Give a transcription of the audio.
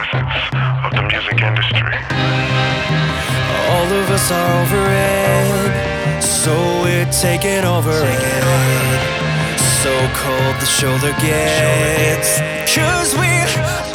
facets of the music industry. All of us are over it, so we're taking over it. So cold the shoulder gets, 'cause we